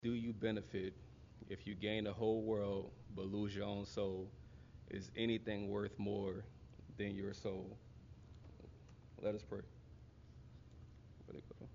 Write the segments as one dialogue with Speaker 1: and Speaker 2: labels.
Speaker 1: do you benefit if you gain the whole world but lose your own soul? Is anything worth more than your soul? Let us pray. Where'd it go?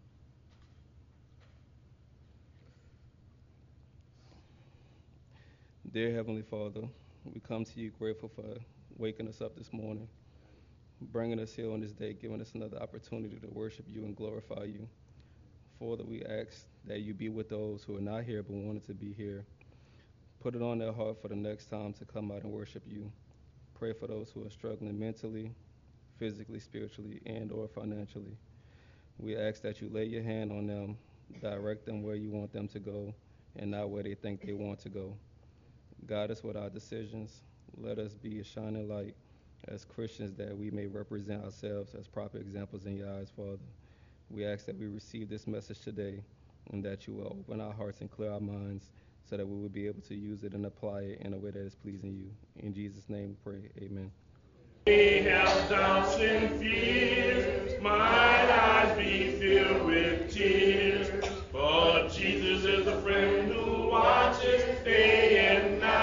Speaker 1: Dear Heavenly Father, we come to you grateful for waking us up this morning, bringing us here on this day, giving us another opportunity to worship you and glorify you. Father, we ask that you be with those who are not here but wanted to be here. Put it on their heart for the next time to come out and worship you. Pray for those who are struggling mentally, physically, spiritually, and or financially. We ask that you lay your hand on them, direct them where you want them to go, and not where they think they want to go. Guide us with our decisions. Let us be a shining light as Christians that we may represent ourselves as proper examples in your eyes, Father. We ask that we receive this message today and that you will open our hearts and clear our minds so that we will be able to use it and apply it in a way that is pleasing you. In Jesus' name we pray, amen.
Speaker 2: We have doubts and fears, might eyes be filled with tears, but Jesus is a friend who watches day and night.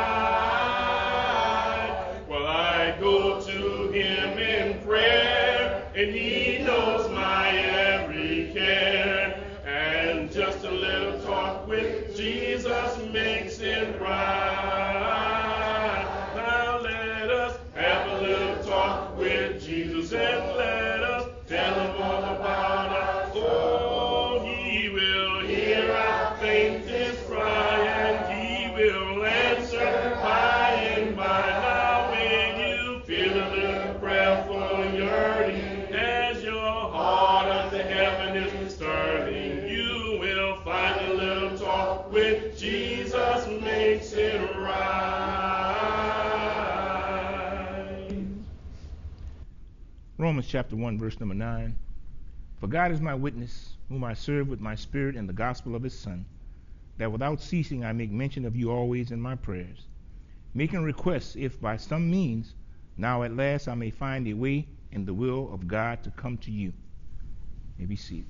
Speaker 2: Well, I go to him in prayer, and he knows my every care, and just a little talk with Jesus makes it right. Jesus, and let us tell him all about us. Oh, he will hear our faintest cry, and he will answer by and by. Now when you feel a little prayer for yearning, as your heart unto heaven is turning, you will find a little talk with Jesus makes it right.
Speaker 3: Romans chapter 1, verse number 9. For God is my witness, whom I serve with my spirit in the gospel of his Son, that without ceasing I make mention of you always in my prayers, making requests if by some means now at last I may find a way in the will of God to come to you. You may be seated.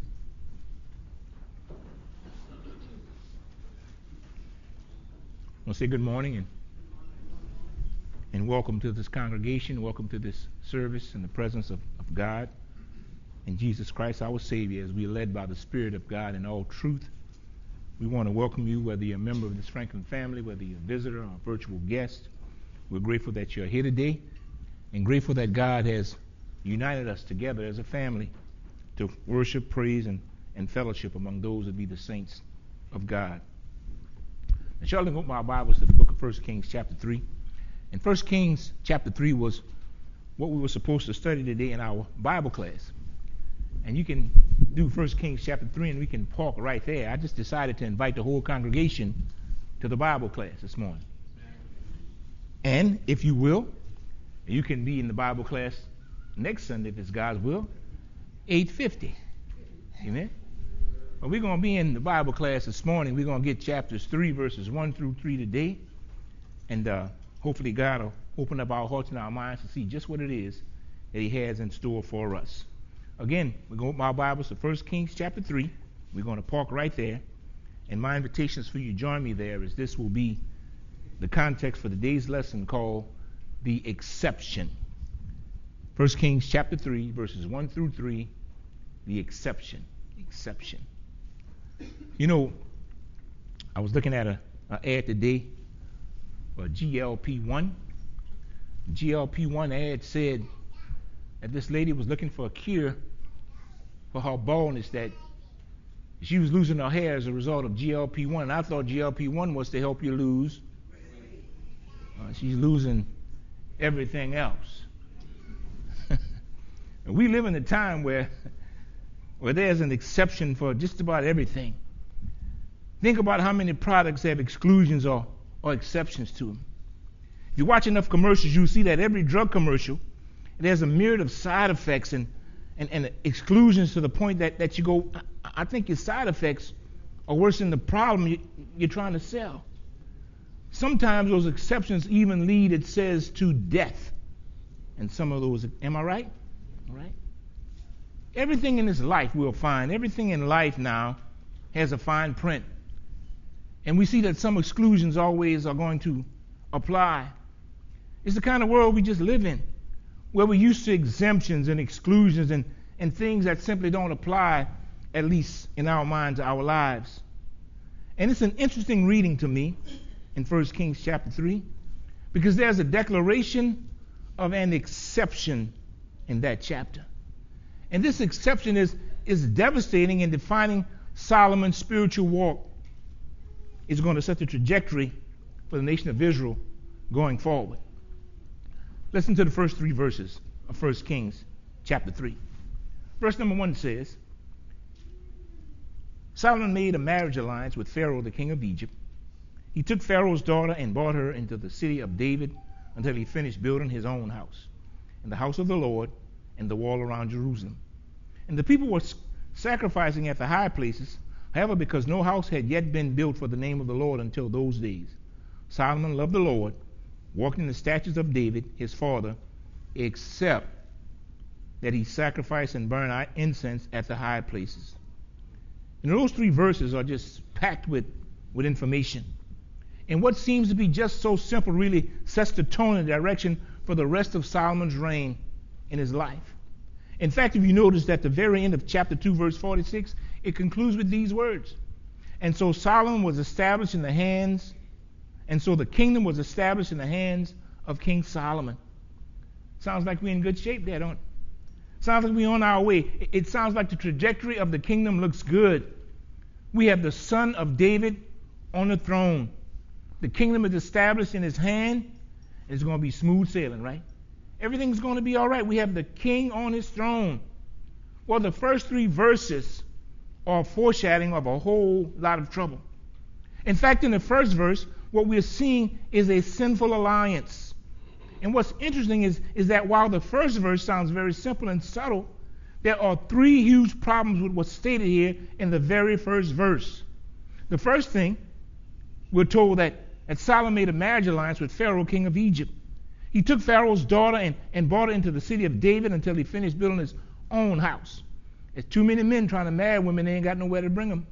Speaker 3: I want to say good morning and welcome to this congregation, welcome to this service in the presence of God and Jesus Christ, our Savior, as we are led by the Spirit of God in all truth. We want to welcome you, whether you're a member of this Franklin family, whether you're a visitor or a virtual guest. We're grateful that you're here today and grateful that God has united us together as a family to worship, praise, and fellowship among those that be the saints of God. Now, shall we open our Bibles to the book of 1 Kings chapter 3. And 1 Kings chapter 3 was what we were supposed to study today in our Bible class. And you can do 1 Kings chapter 3 and we can park right there. I just decided to invite the whole congregation to the Bible class this morning. And if you will, you can be in the Bible class next Sunday if it's God's will, 8:50. Amen. Well, we're going to be in the Bible class this morning. We're going to get chapters 3, verses 1 through 3 today. And hopefully God will open up our hearts and our minds to see just what it is that he has in store for us. Again, we're going to open our Bibles to 1 Kings chapter 3. We're going to park right there. And my invitation is for you to join me there, as this will be the context for today's lesson called The Exception. 1 Kings chapter 3, verses 1 through 3, The Exception. Exception. You know, I was looking at an ad today for GLP-1. GLP-1 ad said that this lady was looking for a cure for her baldness, that she was losing her hair as a result of GLP-1. And I thought GLP-1 was to help you lose. She's losing everything else. And we live in a time where there's an exception for just about everything. Think about how many products have exclusions or exceptions to them. If you watch enough commercials, you'll see that every drug commercial, there's a myriad of side effects and exclusions to the point that you go, I think your side effects are worse than the problem you're trying to sell. Sometimes those exceptions even lead, it says, to death. And some of those, am I right? All right. Everything in this life we'll find, everything in life now has a fine print. And we see that some exclusions always are going to apply. It's the kind of world we just live in, where we're used to exemptions and exclusions and things that simply don't apply, at least in our minds, our lives. And it's an interesting reading to me in 1 Kings chapter 3, because there's a declaration of an exception in that chapter. And this exception is devastating in defining Solomon's spiritual walk. It's going to set the trajectory for the nation of Israel going forward. Listen to the first 3 verses of 1 Kings chapter 3. Verse number 1 says, Solomon made a marriage alliance with Pharaoh, the king of Egypt. He took Pharaoh's daughter and brought her into the city of David until he finished building his own house, and the house of the Lord, and the wall around Jerusalem. And the people were sacrificing at the high places. However, because no house had yet been built for the name of the Lord until those days, Solomon loved the Lord, walked in the statutes of David, his father, except that he sacrificed and burned incense at the high places. And those 3 verses are just packed with information. And what seems to be just so simple really sets the tone and direction for the rest of Solomon's reign in his life. In fact, if you notice at the very end of chapter 2, verse 46, it concludes with these words. And so Solomon was established in the hands, and so the kingdom was established in the hands of King Solomon. Sounds like we're in good shape there, don't it? Sounds like we're on our way. It sounds like the trajectory of the kingdom looks good. We have the son of David on the throne. The kingdom is established in his hand, and it's going to be smooth sailing, right? Everything's going to be all right. We have the king on his throne. Well, the first 3 verses are foreshadowing of a whole lot of trouble. In fact, in the first verse, what we're seeing is a sinful alliance. And what's interesting is that while the first verse sounds very simple and subtle, there are 3 huge problems with what's stated here in the very first verse. The first thing, we're told that Solomon made a marriage alliance with Pharaoh, king of Egypt. He took Pharaoh's daughter and brought her into the city of David until he finished building his own house. There's too many men trying to marry women, they ain't got nowhere to bring them.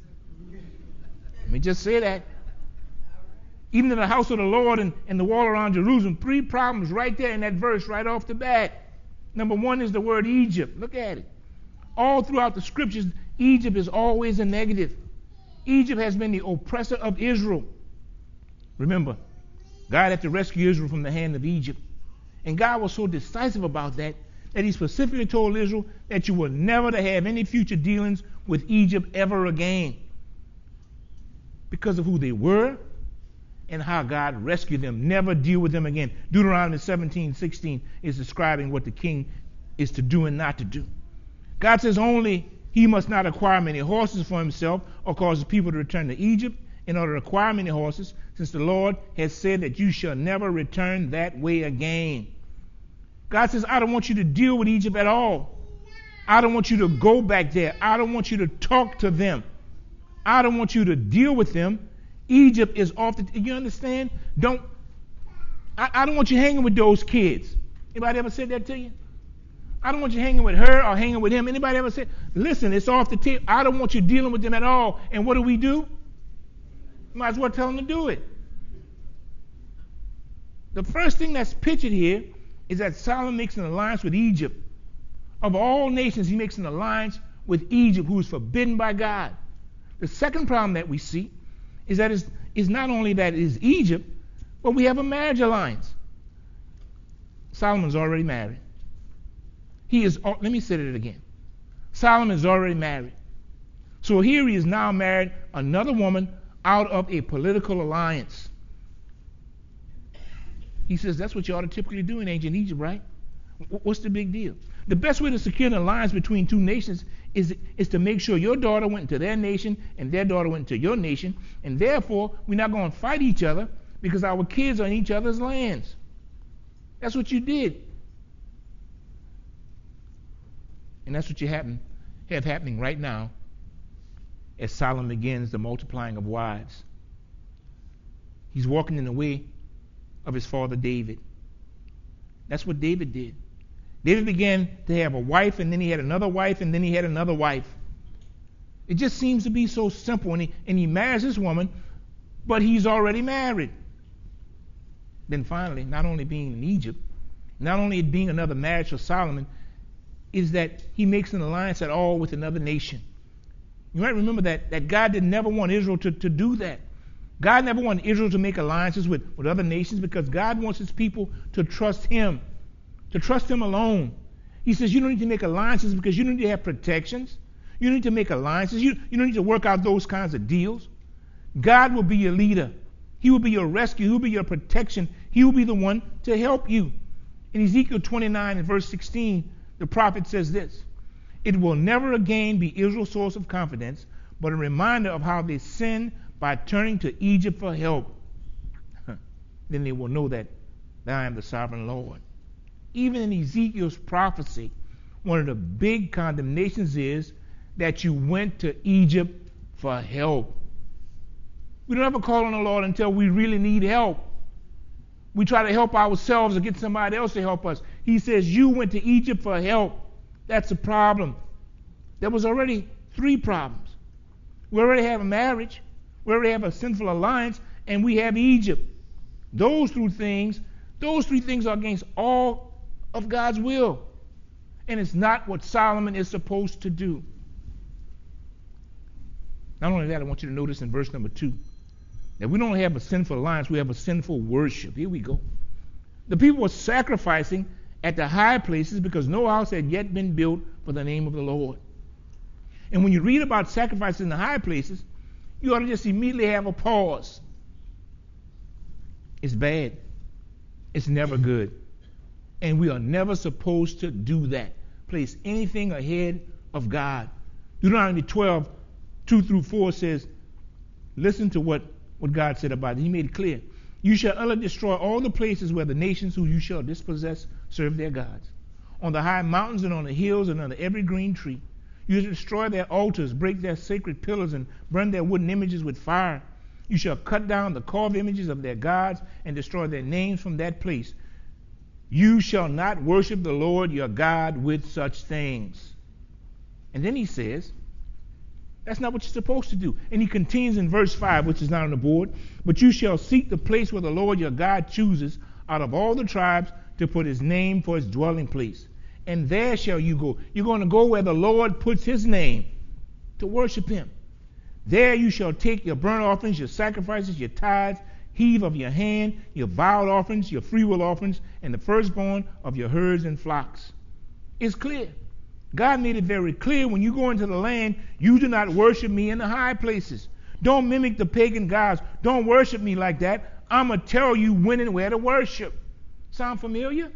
Speaker 3: Let me just say that. Even in the house of the Lord and the wall around Jerusalem, 3 problems right there in that verse right off the bat. Number 1 is the word Egypt. Look at it. All throughout the scriptures, Egypt is always a negative. Egypt has been the oppressor of Israel. Remember, God had to rescue Israel from the hand of Egypt. And God was so decisive about that he specifically told Israel that you were never to have any future dealings with Egypt ever again, because of who they were and how God rescued them. Never deal with them again. Deuteronomy 17:16 is describing what the king is to do and not to do. God says only he must not acquire many horses for himself or cause the people to return to Egypt in order to acquire many horses, since the Lord has said that you shall never return that way again. God says, I don't want you to deal with Egypt at all. I don't want you to go back there. I don't want you to talk to them. I don't want you to deal with them. Egypt is off the... You understand? I don't want you hanging with those kids. Anybody ever said that to you? I don't want you hanging with her or hanging with him. Anybody ever said, listen, it's off the table. I don't want you dealing with them at all. And what do? Might as well tell them to do it. The first thing that's pictured here is that Solomon makes an alliance with Egypt. Of all nations, he makes an alliance with Egypt, who is forbidden by God. The second problem that we see is that is not only that it is Egypt, but we have a marriage alliance. Solomon's already married. Let me say it again. Solomon is already married. So here he is now married another woman out of a political alliance. He says that's what you ought to typically do in ancient Egypt, right? What's the big deal? The best way to secure an alliance between 2 nations is to make sure your daughter went into their nation and their daughter went into your nation, and therefore we're not going to fight each other because our kids are in each other's lands. That's what you did. And that's what you have happening right now as Solomon begins the multiplying of wives. He's walking in the way of his father David. That's what David did. David began to have a wife, and then he had another wife, and then he had another wife. It just seems to be so simple. And he marries this woman but he's already married. Then finally, not only being in Egypt, not only it being another marriage for Solomon, is that he makes an alliance at all with another nation. You might remember that God did never want Israel to do that. God never wanted Israel to make alliances with other nations, because God wants his people to trust him alone. He says you don't need to make alliances because you don't need to have protections. You don't need to make alliances. You don't need to work out those kinds of deals. God will be your leader. He will be your rescue. He will be your protection. He will be the one to help you. In Ezekiel 29 and verse 16, the prophet says this: "It will never again be Israel's source of confidence, but a reminder of how they sinned by turning to Egypt for help. Then they will know that I am the sovereign Lord." Even in Ezekiel's prophecy, one of the big condemnations is that you went to Egypt for help. We don't ever call on the Lord until we really need help. We try to help ourselves or get somebody else to help us. He says you went to Egypt for help. That's a problem. There was already 3 problems. We already have a marriage. We already have a sinful alliance, and we have Egypt. Those 3 things are against all of God's will. And it's not what Solomon is supposed to do. Not only that, I want you to notice in verse number 2 that we don't have a sinful alliance, we have a sinful worship. Here we go. The people were sacrificing at the high places because no house had yet been built for the name of the Lord. And when you read about sacrifices in the high places, you ought to just immediately have a pause. It's bad. It's never good. And we are never supposed to do that. Place anything ahead of God. Deuteronomy 12, 2 through 4 says, listen to what God said about it. He made it clear. "You shall utterly destroy all the places where the nations who you shall dispossess serve their gods. On the high mountains and on the hills and under every green tree. You shall destroy their altars, break their sacred pillars, and burn their wooden images with fire. You shall cut down the carved images of their gods and destroy their names from that place. You shall not worship the Lord your God with such things." And then he says, that's not what you're supposed to do. And he continues in verse 5, which is not on the board. "But you shall seek the place where the Lord your God chooses out of all the tribes to put his name for his dwelling place. And there shall you go." You're going to go where the Lord puts his name to worship him. "There you shall take your burnt offerings, your sacrifices, your tithes, heave of your hand, your vowed offerings, your freewill offerings, and the firstborn of your herds and flocks." It's clear. God made it very clear, when you go into the land, you do not worship me in the high places. Don't mimic the pagan gods. Don't worship me like that. I'm going to tell you when and where to worship. Sound familiar?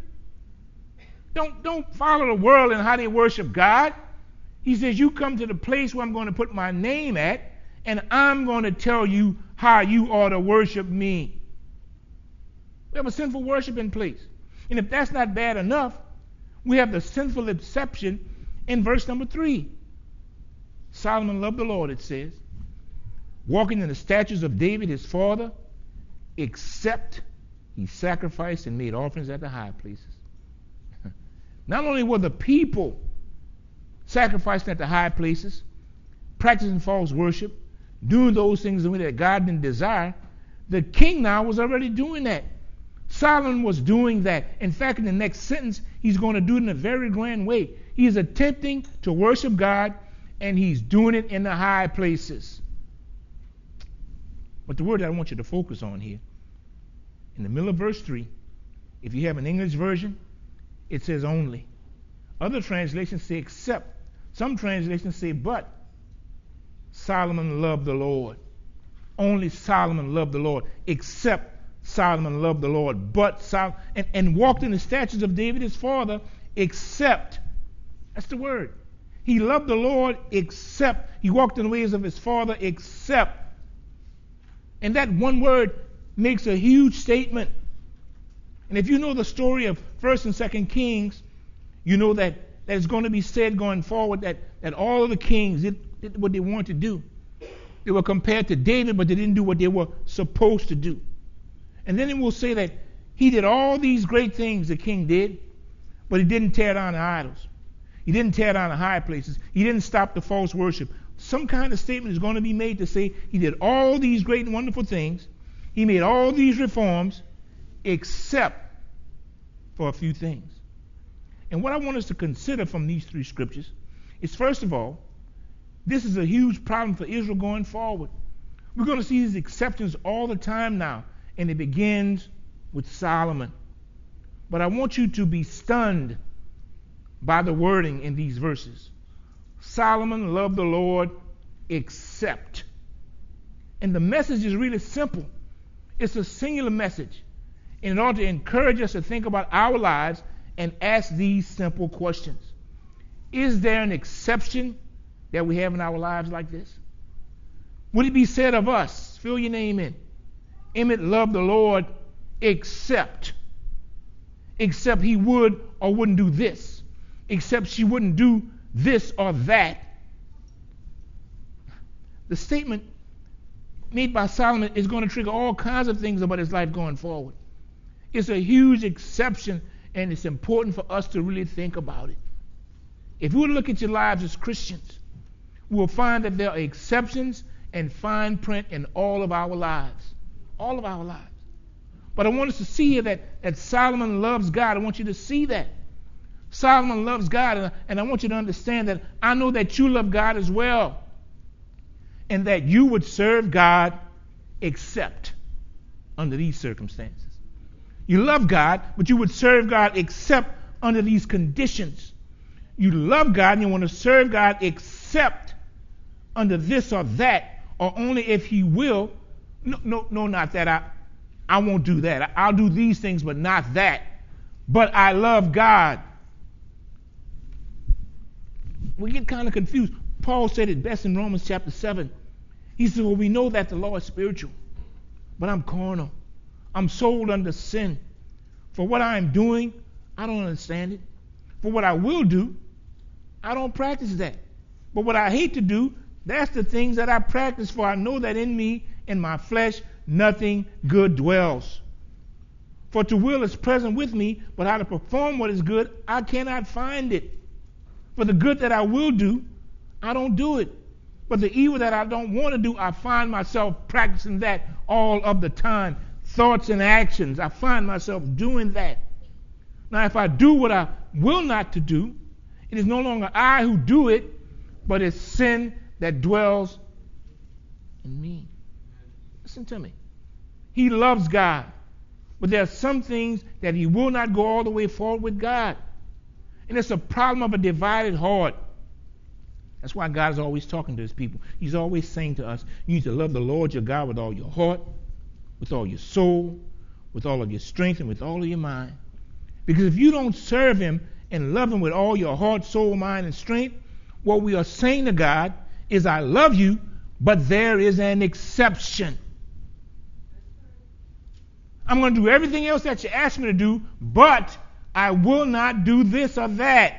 Speaker 3: Don't follow the world and how they worship God. He says, you come to the place where I'm going to put my name at, and I'm going to tell you how you ought to worship me. We have a sinful worship in place. And if that's not bad enough, we have the sinful exception in verse number 3. Solomon loved the Lord, it says, walking in the statutes of David his father, except he sacrificed and made offerings at the high places. Not only were the people sacrificing at the high places, practicing false worship, doing those things the way that God didn't desire, the king now was already doing that. Solomon was doing that. In fact, in the next sentence, he's going to do it in a very grand way. He is attempting to worship God, and he's doing it in the high places. But the word that I want you to focus on here, in the middle of verse 3, if you have an English version, it says only. Other translations say except. Some translations say but. Solomon loved the Lord. Only Solomon loved the Lord. Except Solomon loved the Lord. But Solomon, and walked in the statutes of David his father, except. That's the word. He loved the Lord except. He walked in the ways of his father except. And that one word makes a huge statement. And if you know the story of 1st and 2nd Kings, you know that it's going to be said going forward that all of the kings did what they wanted to do. They were compared to David, but they didn't do what they were supposed to do. And then it will say that he did all these great things the king did, but he didn't tear down the idols. He didn't tear down the high places. He didn't stop the false worship. some kind of statement is going to be made to say he did all these great and wonderful things. He made all these reforms except for a few things. And what I want us to consider from these three scriptures is, first of all, this is a huge problem for Israel going forward. We're going to see these exceptions all the time now, and it begins with Solomon. But I want you to be stunned by the wording in these verses. Solomon loved the Lord except. And the message is really simple. It's a singular message. And it ought to encourage us to think about our lives and ask these simple questions. Is there an exception that we have in our lives like this? Would it be said of us, fill your name in, Emmett loved the Lord except he would or wouldn't do this, except she wouldn't do this or that? The statement made by Solomon is going to trigger all kinds of things about his life going forward. It's a huge exception, and it's important for us to really think about it. If you were to look at your lives as Christians, we'll find that there are exceptions and fine print in all of our lives. All of our lives. But I want us to see here that Solomon loves God. I want you to see that. Solomon loves God, and I want you to understand that I know that you love God as well, and that you would serve God except under these circumstances. You love God, but you would serve God except under these conditions. You love God and you want to serve God except under this or that, or only if He will. No, not that. I won't do that. I'll do these things, but not that. But I love God. We get kind of confused. Paul said it best in Romans chapter 7. He said, well, we know that the law is spiritual, but I'm carnal. I'm sold under sin. For what I am doing, I don't understand it. For what I will do, I don't practice that. But what I hate to do, that's the things that I practice. For I know that in me, in my flesh, nothing good dwells. For to will is present with me, but how to perform what is good, I cannot find it. For the good that I will do, I don't do it. But the evil that I don't want to do, I find myself practicing that all of the time. Thoughts and actions, I find myself doing that. Now, if I do what I will not to do, it is no longer I who do it, but it's sin that dwells in me. Listen to me. He loves God, but there are some things that he will not go all the way forward with God. And it's a problem of a divided heart. That's why God is always talking to his people. He's always saying to us, you need to love the Lord your God with all your heart, with all your soul, with all of your strength, and with all of your mind. Because if you don't serve him and love him with all your heart, soul, mind, and strength, what we are saying to God is, I love you, but there is an exception. I'm going to do everything else that you ask me to do, but I will not do this or that.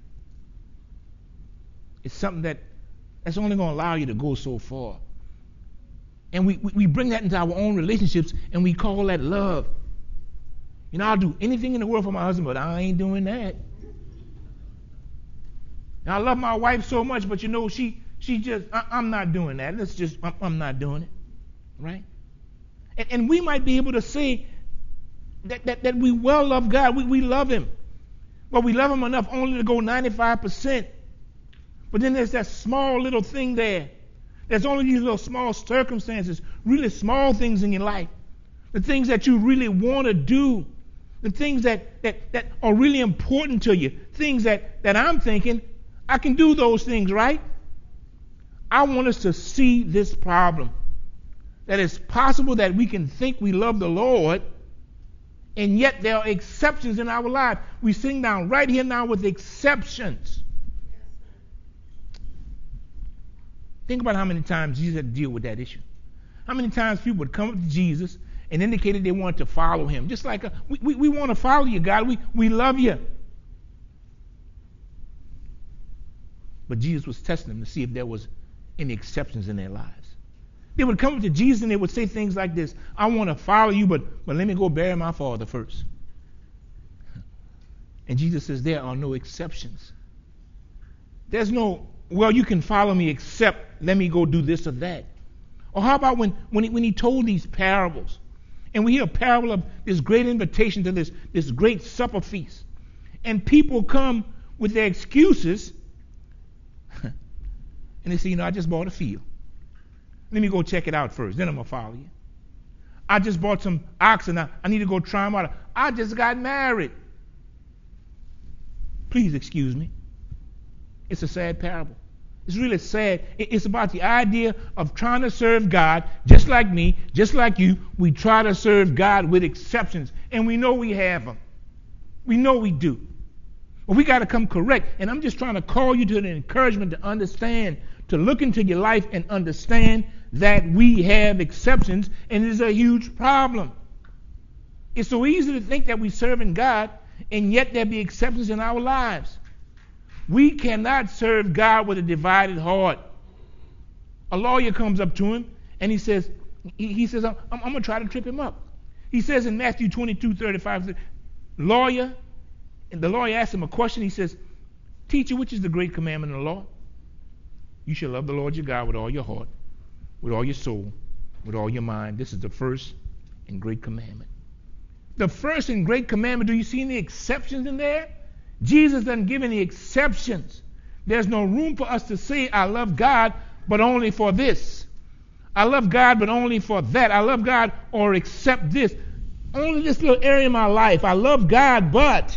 Speaker 3: It's something that's only going to allow you to go so far. And we bring that into our own relationships, and we call that love. You know, I'll do anything in the world for my husband, but I ain't doing that. And I love my wife so much, but you know, she just, I'm not doing that. I'm not doing it. Right? And we might be able to say that we well love God. We love him. But we love him enough only to go 95%. But then there's that small little thing there. There's only these little small circumstances, really small things in your life. The things that you really want to do. The things that are really important to you. Things that I'm thinking, I can do those things, right? I want us to see this problem. That it's possible that we can think we love the Lord, and yet there are exceptions in our life. We sing down right here now with exceptions. Think about how many times Jesus had to deal with that issue. How many times people would come up to Jesus and indicated they wanted to follow him. Just like we want to follow you, God. We love you. But Jesus was testing them to see if there was any exceptions in their lives. They would come up to Jesus and they would say things like this: I want to follow you, but let me go bury my father first. And Jesus says there are no exceptions. There's no well, you can follow me except let me go do this or that. Or how about when he told these parables, and we hear a parable of this great invitation to this great supper feast, and people come with their excuses, and they say, I just bought a field. Let me go check it out first, then I'm going to follow you. I just bought some oxen. I need to go try them out. I just got married. Please excuse me. It's a sad parable. It's really sad. It's about the idea of trying to serve God just like me, just like you. We try to serve God with exceptions, and we know we have them. We know we do. But we got to come correct. And I'm just trying to call you to an encouragement to understand, to look into your life and understand that we have exceptions, and it is a huge problem. It's so easy to think that we're serving God, and yet there be exceptions in our lives. We cannot serve God with a divided heart. A lawyer comes up to him and he says, I'm going to try to trip him up. He says in Matthew 22:35, lawyer, and the lawyer asks him a question. He says, teacher, which is the great commandment in the law? You shall love the Lord your God with all your heart, with all your soul, with all your mind. This is the first and great commandment. The first and great commandment, do you see any exceptions in there? Jesus doesn't give any exceptions. There's no room for us to say, I love God, but only for this. I love God, but only for that. I love God, or except this. Only this little area of my life. I love God, but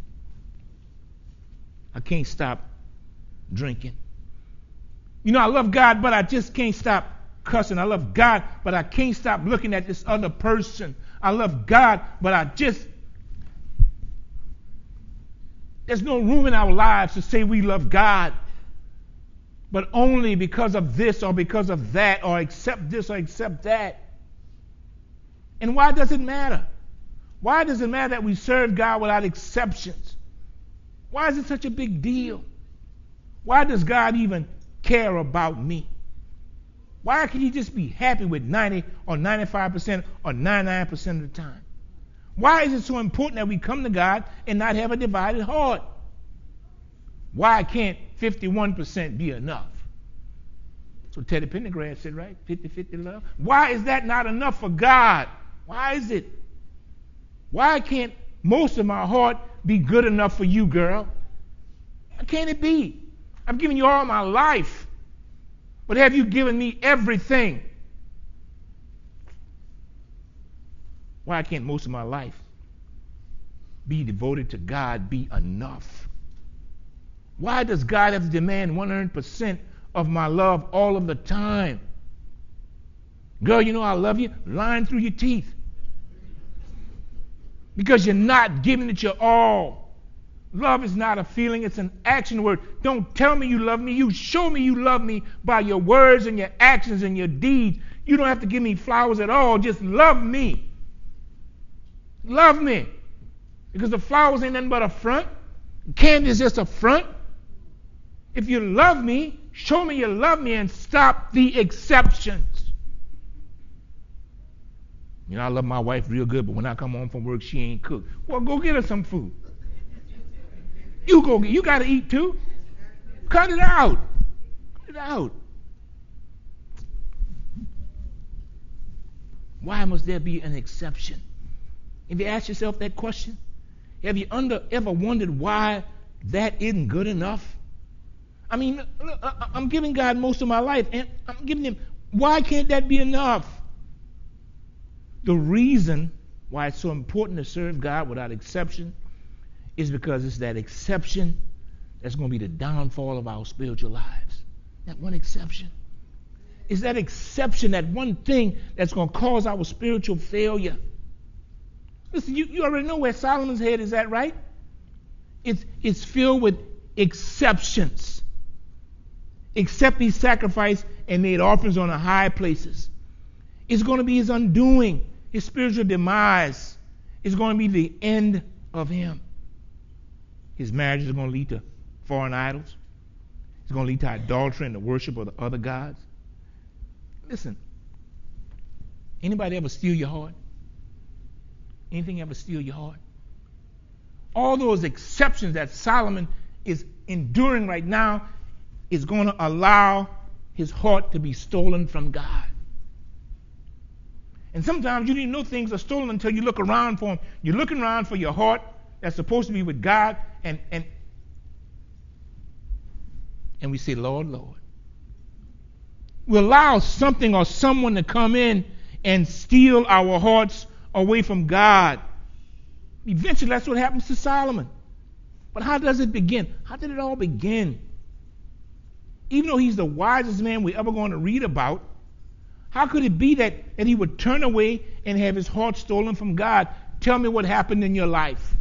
Speaker 3: I can't stop drinking. I love God, but I just can't stop cussing. I love God, but I can't stop looking at this other person. I love God, but there's no room in our lives to say we love God, but only because of this or because of that, or accept this or accept that. And why does it matter? Why does it matter that we serve God without exceptions? Why is it such a big deal? Why does God even care about me? Why can't he just be happy with 90 or 95% or 99% of the time? Why is it so important that we come to God and not have a divided heart? Why can't 51% be enough? That's what Teddy Pendergrass said, right? 50-50 love. Why is that not enough for God? Why is it? Why can't most of my heart be good enough for you, girl? Why can't it be? I've given you all my life. But have you given me everything? Why can't most of my life be devoted to God be enough? Why does God have to demand 100% of my love all of the time? Girl, I love you, lying through your teeth. Because you're not giving it your all. Love is not a feeling, it's an action word. Don't tell me you love me. You show me you love me by your words and your actions and your deeds. You don't have to give me flowers at all. Just love me. Love me. Because the flowers ain't nothing but a front. Candy is just a front. If you love me, show me you love me and stop the exceptions. I love my wife real good, but when I come home from work, she ain't cooked. Well, go get her some food. You got to eat too. Cut it out. Cut it out. Why must there be an exception? Have you asked yourself that question? Have you ever wondered why that isn't good enough? I'm giving God most of my life, and I'm giving him. Why can't that be enough? The reason why it's so important to serve God without exception is because it's that exception that's going to be the downfall of our spiritual lives. That one exception. It's that exception, that one thing that's going to cause our spiritual failure. Listen, you already know where Solomon's head is at, right? It's filled with exceptions. Except he sacrificed and made offerings on the high places. It's going to be his undoing, his spiritual demise. It's going to be the end of him. His marriage is going to lead to foreign idols. It's going to lead to idolatry and the worship of the other gods. Listen, anybody ever steal your heart? Anything ever steal your heart? All those exceptions that Solomon is enduring right now, is going to allow his heart to be stolen from God. And sometimes you didn't know things are stolen until you look around for them. You're looking around for your heart that's supposed to be with God, and we say, Lord, Lord. We allow something or someone to come in and steal our hearts away from God. Eventually, that's what happens to Solomon. But how does it begin? How did it all begin? Even though he's the wisest man we're ever going to read about, how could it be that he would turn away and have his heart stolen from God? Tell me what happened in your life.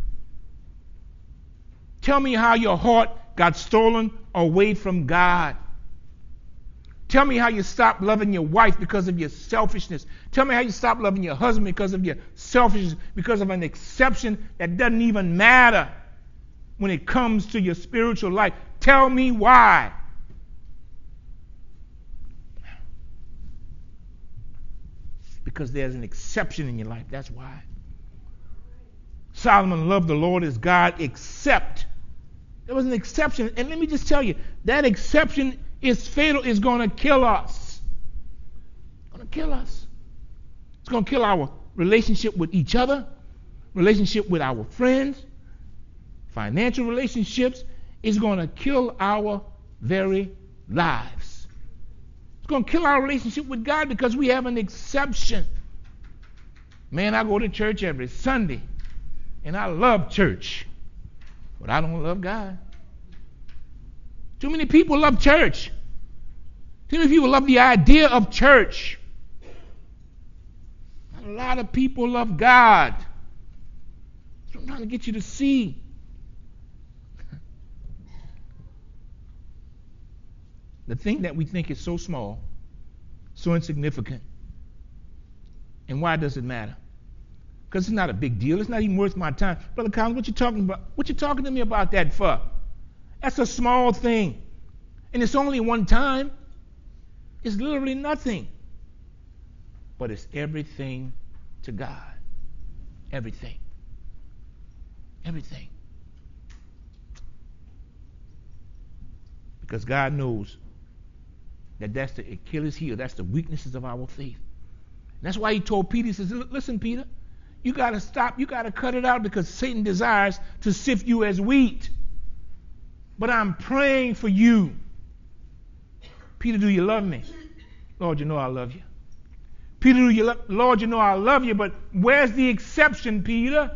Speaker 3: Tell me how your heart got stolen away from God. Tell me how you stopped loving your wife because of your selfishness. Tell me how you stopped loving your husband because of your selfishness, because of an exception that doesn't even matter when it comes to your spiritual life. Tell me why. Because there's an exception in your life. That's why. Solomon loved the Lord his God, except there was an exception. And let me just tell you, that exception is fatal. It's going to kill us. It's going to kill us. It's going to kill our relationship with each other, relationship with our friends, financial relationships. It's going to kill our very lives. It's going to kill our relationship with God because we have an exception. Man, I go to church every Sunday, and I love church, but I don't love God. Too many people love church. Too many people love the idea of church. A lot of people love God. That's what I'm trying to get you to see. The thing that we think is so small, so insignificant. And why does it matter? Because it's not a big deal. It's not even worth my time. Brother Collins, what you talking about? What you talking to me about that for? That's a small thing. And it's only one time. It's literally nothing. But it's everything to God. Everything. Everything. Because God knows that that's the Achilles heel. That's the weaknesses of our faith. And that's why he told Peter, he says, listen, Peter, you got to stop. You got to cut it out because Satan desires to sift you as wheat. But I'm praying for you. Peter, do you love me? Lord, you know I love you. Peter, Lord, you know I love you, but where's the exception, Peter?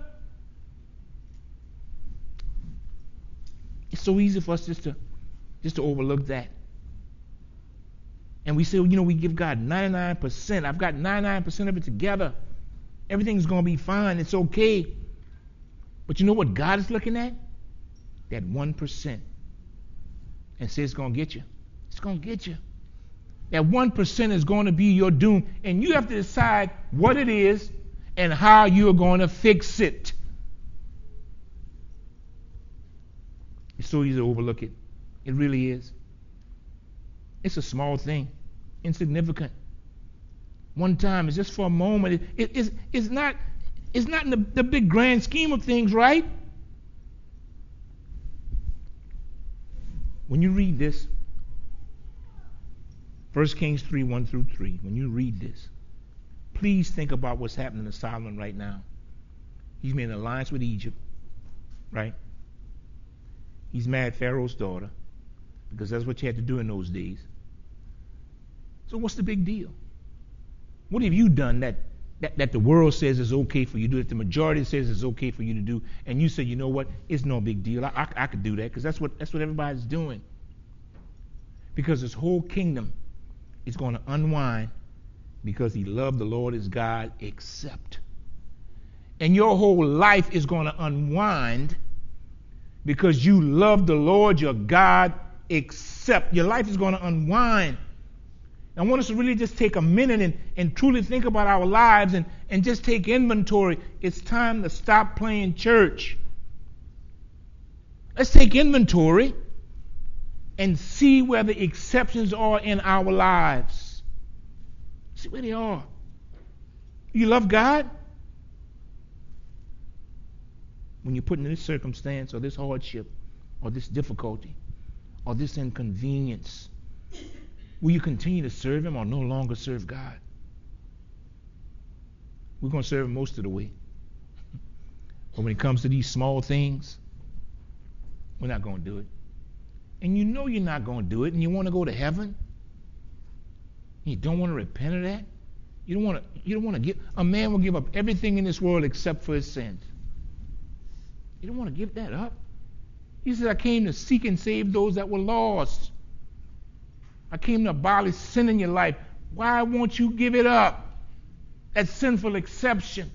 Speaker 3: It's so easy for us just to overlook that. And we say, we give God 99%. I've got 99% of it together. Everything's going to be fine. It's okay. But you know what God is looking at? That 1%. And says it's going to get you. It's going to get you. That 1% is going to be your doom. And you have to decide what it is and how you're going to fix it. It's so easy to overlook it. It really is. It's a small thing. Insignificant. One time. It's just for a moment. It's not in the big grand scheme of things, right? When you read this, 1 Kings 3, 1 through 3, when you read this, please think about what's happening to Solomon right now. He's made an alliance with Egypt, right? He's married Pharaoh's daughter, because that's what you had to do in those days. So what's the big deal? What have you done that the world says is okay for you to do, that the majority says is okay for you to do, and you say, you know what, it's no big deal. I could do that because that's what everybody's doing. Because this whole kingdom is going to unwind because he loved the Lord his God, except. And your whole life is going to unwind because you love the Lord your God, except. Your life is going to unwind. I want us to really just take a minute and truly think about our lives and just take inventory. It's time to stop playing church. Let's take inventory and see where the exceptions are in our lives. See where they are. You love God? When you're put in this circumstance or this hardship or this difficulty, or this inconvenience? Will you continue to serve him or no longer serve God? We're going to serve him most of the way. But when it comes to these small things, we're not going to do it. And you know you're not going to do it, and you want to go to heaven. You don't want to repent of that. You don't want to give. A man will give up everything in this world except for his sins. You don't want to give that up. He said, I came to seek and save those that were lost. I came to abolish sin in your life. Why won't you give it up? That sinful exception.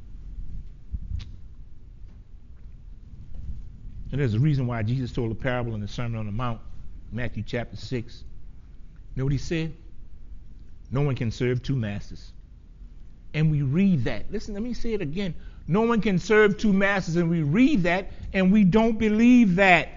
Speaker 3: And there's a reason why Jesus told a parable in the Sermon on the Mount, Matthew chapter 6. You know what he said? No one can serve two masters. And we read that. Listen, let me say it again. No one can serve two masters, and we read that, and we don't believe that.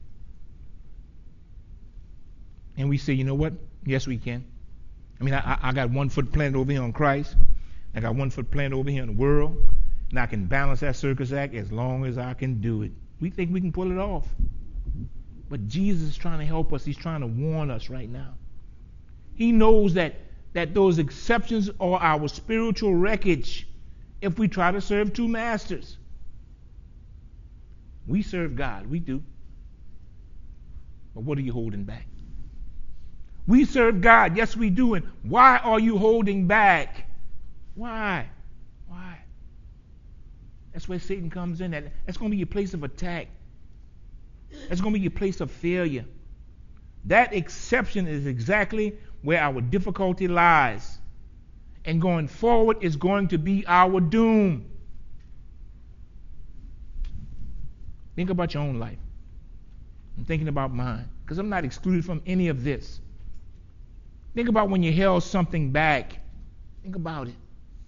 Speaker 3: And we say, you know what? Yes, we can. I mean, I got 1 foot planted over here on Christ. I got 1 foot planted over here in the world. And I can balance that circus act as long as I can do it. We think we can pull it off. But Jesus is trying to help us. He's trying to warn us right now. He knows that those exceptions are our spiritual wreckage if we try to serve two masters. We serve God. We do. But what are you holding back? We serve God. Yes, we do. And why are you holding back? Why? Why? That's where Satan comes in. That's going to be your place of attack. That's going to be your place of failure. That exception is exactly where our difficulty lies. And going forward is going to be our doom. Think about your own life. I'm thinking about mine, because I'm not excluded from any of this. Think about when you held something back. Think about it.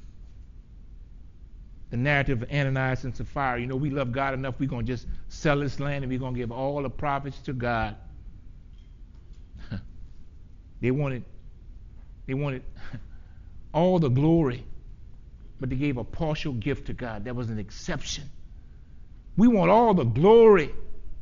Speaker 3: The narrative of Ananias and Sapphira. You know, we love God enough, we're going to just sell this land and we're going to give all the profits to God. They wanted all the glory, but they gave a partial gift to God. That was an exception. We want all the glory,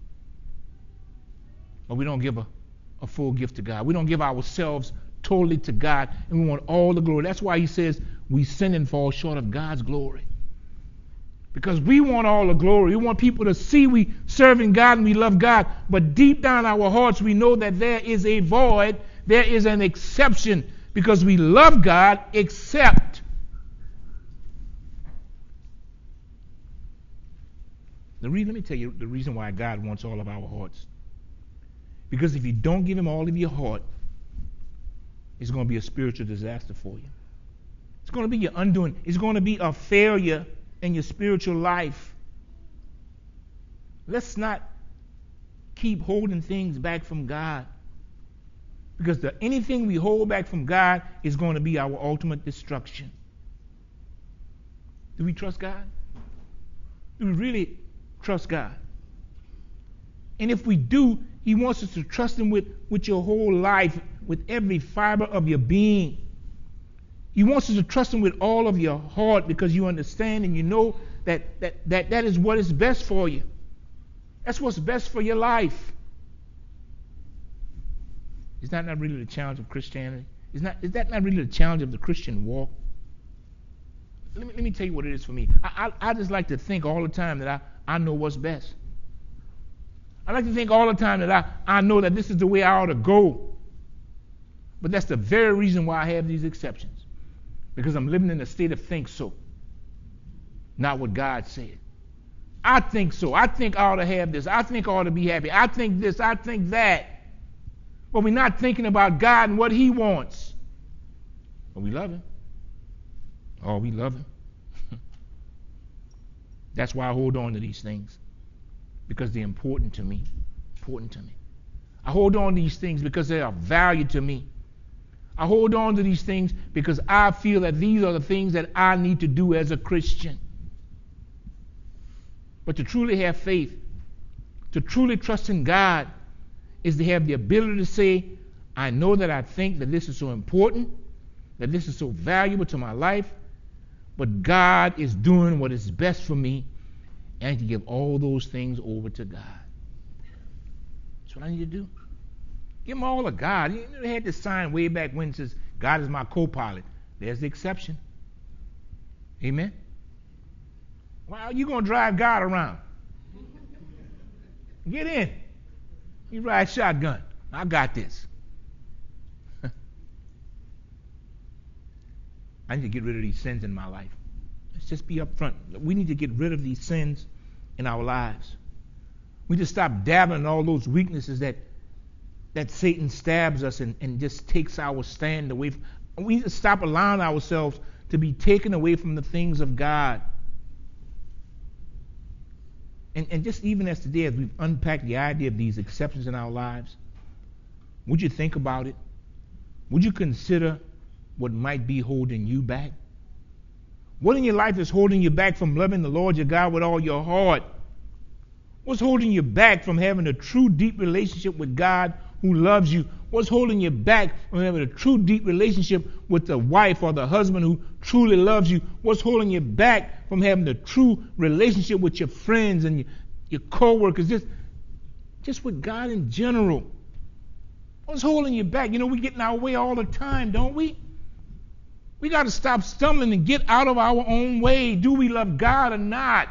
Speaker 3: but we don't give a full gift to God. We don't give ourselves totally to God, and we want all the glory. That's why he says we sin and fall short of God's glory. Because we want all the glory. We want people to see we serving God and we love God, but deep down our hearts we know that there is a void, there is an exception, because we love God except. Let me tell you the reason why God wants all of our hearts. Because if you don't give him all of your heart, it's going to be a spiritual disaster for you. It's going to be your undoing. It's going to be a failure in your spiritual life. Let's not keep holding things back from God. Because anything we hold back from God is going to be our ultimate destruction. Do we trust God? Do we really trust God? And if we do, he wants us to trust him with your whole life, with every fiber of your being. He wants us to trust him with all of your heart, because you understand and you know that is what is best for you. That's what's best for your life. Is that not really the challenge of Christianity? Is that not really the challenge of the Christian walk? Let me tell you what it is for me. I just like to think all the time that I know what's best. I like to think all the time that I know that this is the way I ought to go. But that's the very reason why I have these exceptions. Because I'm living in a state of think so. Not what God said. I think so. I think I ought to have this. I think I ought to be happy. I think this. I think that. But we're not thinking about God and what he wants. But we love him. Oh, we love him. That's why I hold on to these things. Because they're important to me. Important to me. I hold on to these things because they are value to me. I hold on to these things because I feel that these are the things that I need to do as a Christian. But to truly have faith, to truly trust in God, is to have the ability to say, I know that I think that this is so important, that this is so valuable to my life, but God is doing what is best for me, and to give all those things over to God. That's what I need to do. Give them all to God. You know, they had this sign way back when it says, God is my co-pilot. There's the exception. Amen? Well, how are you going to drive God around? Get in. You ride shotgun. I got this. I need to get rid of these sins in my life. Let's just be upfront. We need to get rid of these sins in our lives. We just stop dabbling in all those weaknesses that Satan stabs us and just takes our stand away from. We need to stop allowing ourselves to be taken away from the things of God. And just even as today, as we've unpacked the idea of these exceptions in our lives, would you think about it? Would you consider what might be holding you back? What in your life is holding you back from loving the Lord your God with all your heart? What's holding you back from having a true deep relationship with God who loves you? What's holding you back from having a true deep relationship with the wife or the husband who truly loves you? What's holding you back from having a true relationship with your friends and your co-workers? Just with God in general. What's holding you back? You know, we get in our way all the time, don't we? We got to stop stumbling and get out of our own way. Do we love God or not?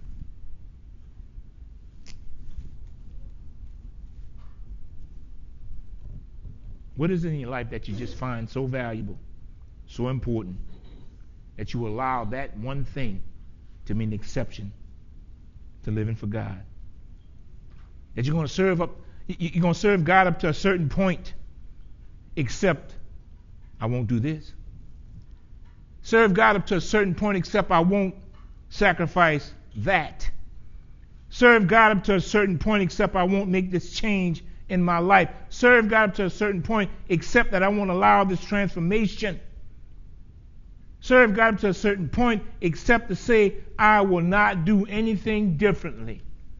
Speaker 3: What is it in your life that you just find so valuable, so important, that you allow that one thing to be an exception to living for God? That you're going to serve God up to a certain point, except I won't do this. Serve God up to a certain point, except I won't sacrifice that. Serve God up to a certain point, except I won't make this change in my life. Serve God up to a certain point, except that I won't allow this transformation. Serve God up to a certain point, except to say I will not do anything differently.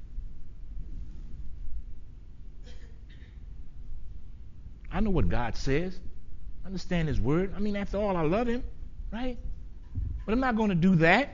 Speaker 3: I know what God says. I understand His word. I mean, after all, I love Him, right? But I'm not going to do that.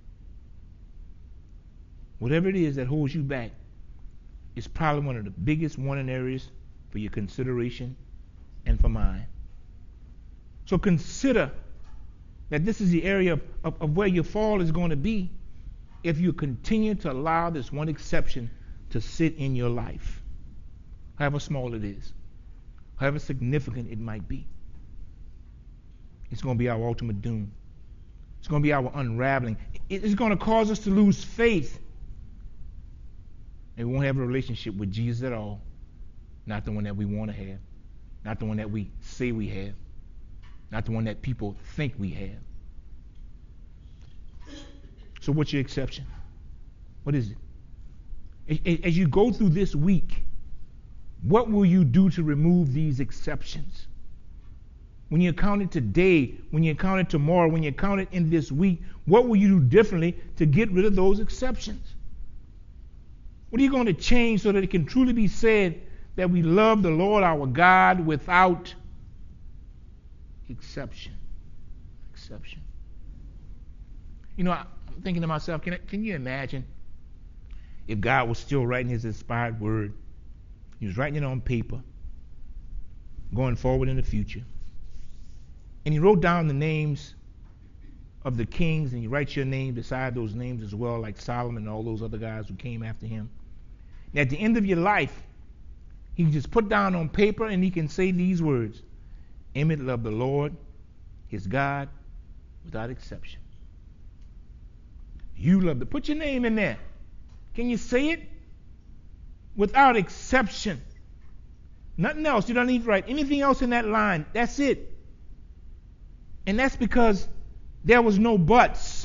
Speaker 3: Whatever it is that holds you back is probably one of the biggest warning areas for your consideration and for mine. So consider that this is the area of where your fall is going to be if you continue to allow this one exception to sit in your life, however small it is, however significant it might be. It's going to be our ultimate doom. It's going to be our unraveling. It's going to cause us to lose faith. And we won't have a relationship with Jesus at all. Not the one that we want to have. Not the one that we say we have. Not the one that people think we have. So what's your exception? What is it? As you go through this week, what will you do to remove these exceptions? When you count it today, when you count it tomorrow, when you count it in this week, what will you do differently to get rid of those exceptions? What are you going to change so that it can truly be said that we love the Lord our God without exception? Exception. You know, I'm thinking to myself, can you imagine if God was still writing His inspired word? He was writing it on paper, going forward in the future. And He wrote down the names of the kings, and He writes your name beside those names as well, like Solomon and all those other guys who came after him. And at the end of your life, He can just put down on paper and He can say these words: Emmett loved the Lord, his God, without exception. You loved it. Put your name in there. Can you say it? Without exception. Nothing else. You don't need to write anything else in that line. That's it. And that's because there was no buts.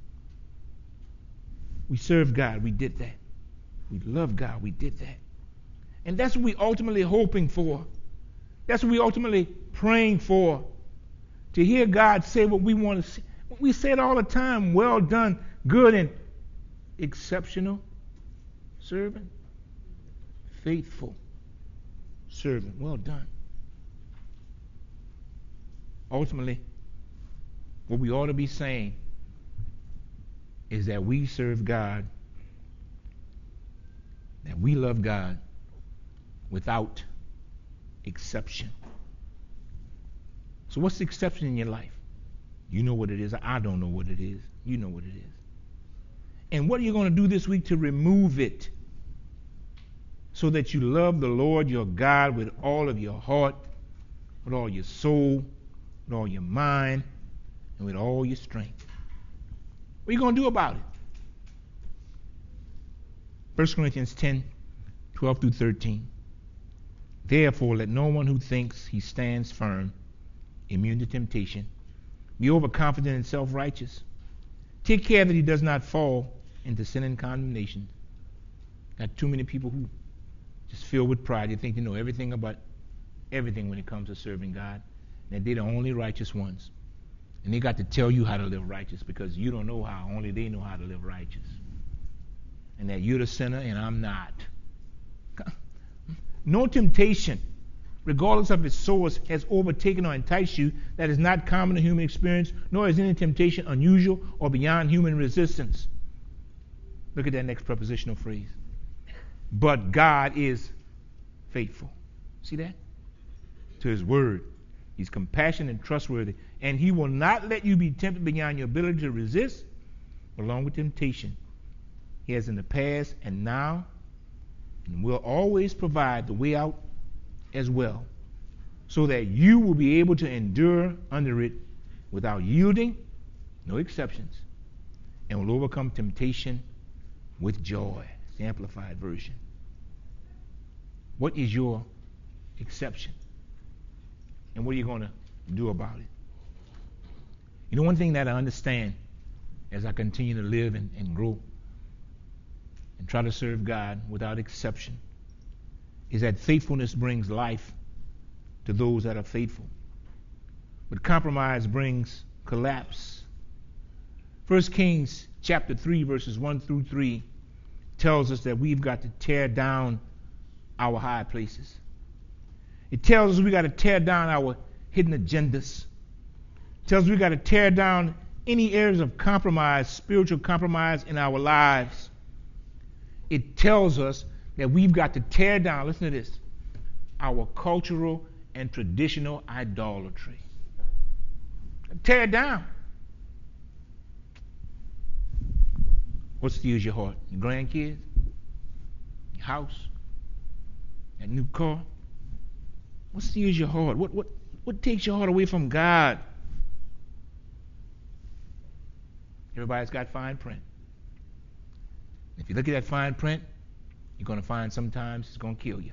Speaker 3: We served God. We did that. We loved God. We did that. And that's what we're ultimately hoping for. That's what we're ultimately praying for. To hear God say what we want to see. We say it all the time. Well done, good and exceptional servant. Faithful servant. Well done. Ultimately, what we ought to be saying is that we serve God, that we love God without exception. So what's the exception in your life? You know what it is. I don't know what it is. You know what it is. And what are you going to do this week to remove it so that you love the Lord your God with all of your heart, with all your soul, with all your mind, and with all your strength? What are you going to do about it? 1 Corinthians 10, 12 through 13. Therefore, let no one who thinks he stands firm, immune to temptation, be overconfident and self-righteous. Take care that he does not fall into sin and condemnation. Got too many people who just filled with pride. They think they know everything about everything when it comes to serving God, and they're the only righteous ones. And they got to tell you how to live righteous because you don't know how. Only they know how to live righteous. And that you're the sinner and I'm not. No temptation, regardless of its source, has overtaken or enticed you that is not common to human experience, nor is any temptation unusual or beyond human resistance. Look at that next prepositional phrase. But God is faithful. See that? To his word. He's compassionate and trustworthy. And he will not let you be tempted beyond your ability to resist, along with temptation. He has in the past and now, and will always provide the way out as well, so that you will be able to endure under it without yielding, no exceptions, and will overcome temptation with joy. It's the Amplified Version. What is your exception? And what are you going to do about it? You know, one thing that I understand as I continue to live and grow and try to serve God without exception is that faithfulness brings life to those that are faithful. But compromise brings collapse. 1 Kings chapter 3 verses 1 through 3 tells us that we've got to tear down our high places. It tells us we got to tear down our hidden agendas. It tells us we got to tear down any areas of compromise, spiritual compromise in our lives. It tells us that we've got to tear down, listen to this, our cultural and traditional idolatry. Tear it down. What steals your heart? Your grandkids? Your house? That new car? What steals your heart? What takes your heart away from God? Everybody's got fine print. If you look at that fine print, you're going to find sometimes it's going to kill you.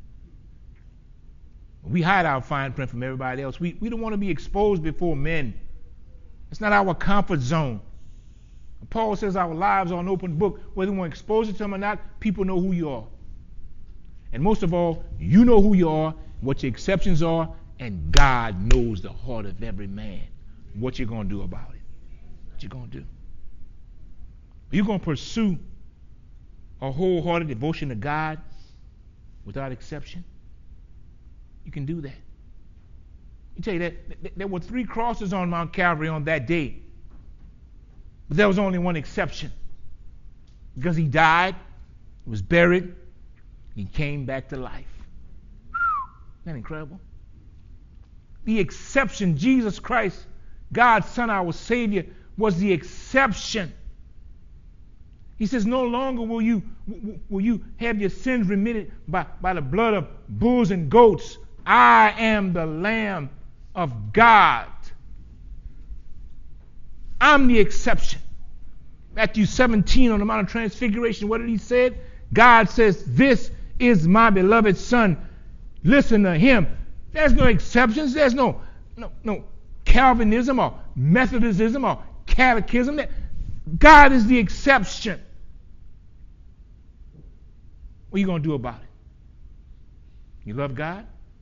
Speaker 3: We hide our fine print from everybody else. We don't want to be exposed before men. It's not our comfort zone. Paul says our lives are an open book. Whether we want to expose it to them or not, people know who you are. And most of all, you know who you are, what your exceptions are, and God knows the heart of every man. What you're going to do about it. What you're going to do. You're going to pursue a wholehearted devotion to God without exception. You can do that. I tell you that there were 3 crosses on Mount Calvary on that day. But there was only one exception. Because he died, was buried, he came back to life. Isn't that incredible? The exception, Jesus Christ, God's Son, our Savior, was the exception. He says, no longer will you have your sins remitted by the blood of bulls and goats. I am the Lamb of God. I'm the exception. Matthew 17 on the Mount of Transfiguration, what did he say? God says, this is my beloved Son. Listen to him. There's no exceptions. There's no Calvinism or Methodism or catechism. God is the exception. What are you going to do about it? You love God?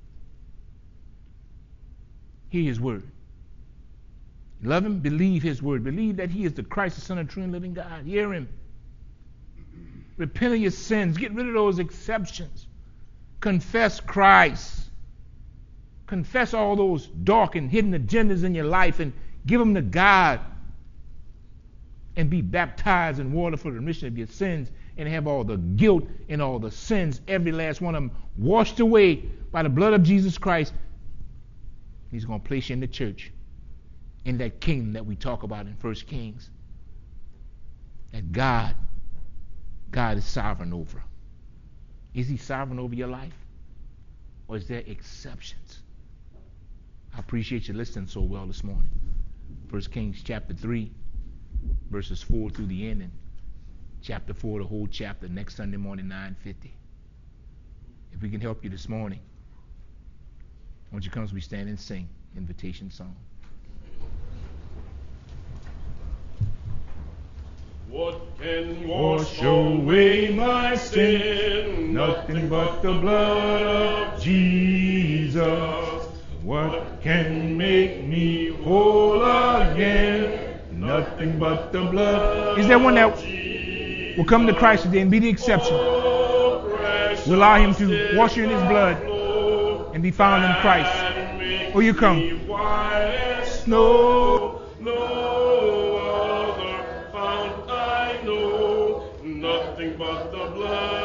Speaker 3: Hear his word. You love him? Believe his word. Believe that he is the Christ, the Son of the true and living God. Hear him. Repent of your sins. Get rid of those exceptions. Confess Christ. Confess all those dark and hidden agendas in your life and give them to God. And be baptized in water for the remission of your sins. and have all the guilt and all the sins, every last one of them, washed away by the blood of Jesus Christ, He's going to place you in the church, in that kingdom that we talk about in 1 Kings. That God is sovereign over. Is He sovereign over your life? Or is there exceptions? I appreciate you listening so well this morning. 1 Kings chapter 3, verses 4 through the end, and chapter 4, the whole chapter, next Sunday morning, 9:50. If we can help you this morning, won't you come as we stand and sing invitation song.
Speaker 2: What can wash away my sin? Nothing but the blood of Jesus. What can make me whole again? Nothing but the blood.
Speaker 3: Is there one that will come to Christ today and be the exception? Will allow Him to wash you in His blood and be found in Christ? Will you come?
Speaker 2: Snow, no other fount I know. Nothing but the blood.